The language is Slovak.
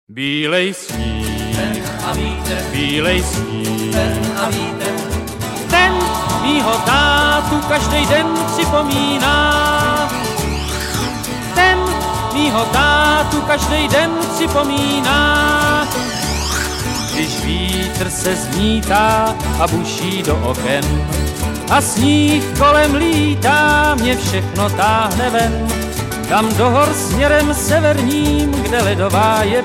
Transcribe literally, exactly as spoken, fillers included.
Bílej sníh, ten a vítr, bílej sníh, ten a vítr, ten mýho tátu každej den připomíná. Ten mýho tátu každej den připomíná. Když vítr se zmítá a buší do oken a sníh kolem lítá, mě všechno táhne ven. Tam do hor směrem severním, kde ledová je